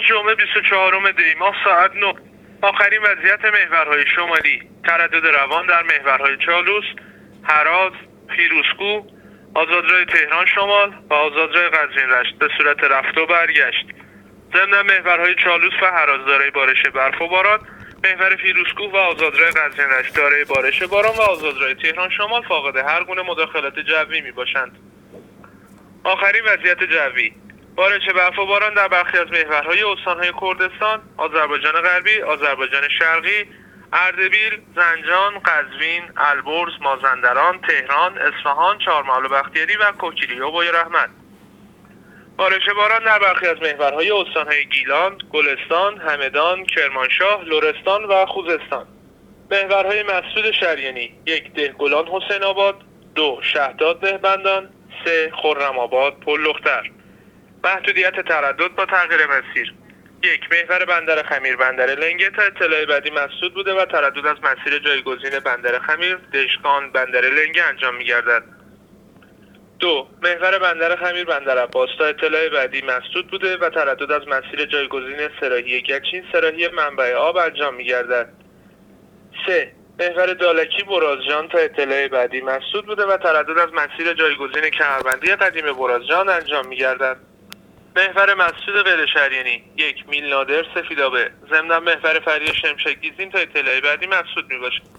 جمعه 24 دی ماه ساعت 9 آخرین وضعیت محورهای شمالی: تردد روان در محورهای چالوس، هراز، پیروزکو، آزادراه تهران شمال و آزادراه قزوین رشت به صورت رفت و برگشت. ضمن محورهای چالوس و هراز دارای بارش برف و باران، محور پیروزکو و آزادراه قزوین رشت دارای بارش باران و آزادراه تهران شمال فاقد هر گونه مداخلات جوی می باشند. آخرین وضعیت جوی: بارش برف و باران در برخی از محورهای استانهای کردستان، آذربایجان غربی، آذربایجان شرقی، اردبیل، زنجان، قزوین، البرز، مازندران، تهران، اصفهان، چهارمحال و بختیاری و کوکیلی و بوی رحمت. بارش باران در برخی از محورهای استانهای گیلان، گلستان، همدان، کرمانشاه، لرستان و خوزستان. محورهای مسعود شریانی: 1 دهگلان حسین آباد، 2 شهداد بهبندان، 3 خرم آباد پل لختر. محدودیت تردد با تغییر مسیر: 1 محور بندر خمیر بندر لنگه تا اطلاع بعدی مسدود بوده و تردد از مسیر جایگزین بندر خمیر دشکان بندر لنگه انجام می‌گردد. 2 محور بندر خمیر بندر عباس تا اطلاع بعدی مسدود بوده و تردد از مسیر جایگزین سراحی گچین سراحی منبع آب انجام می‌گردد. 3 محور دالکی برازجان تا اطلاع بعدی مسدود بوده و تردد از مسیر جایگزین کمربندی قدیم برازجان انجام می‌گردد. محور مسعود غیر شریانی: 1 میل نادر سفیدآبه. ضمن محور فری شمشک گیزین تا اطلاع بعدی مسدود میباشد.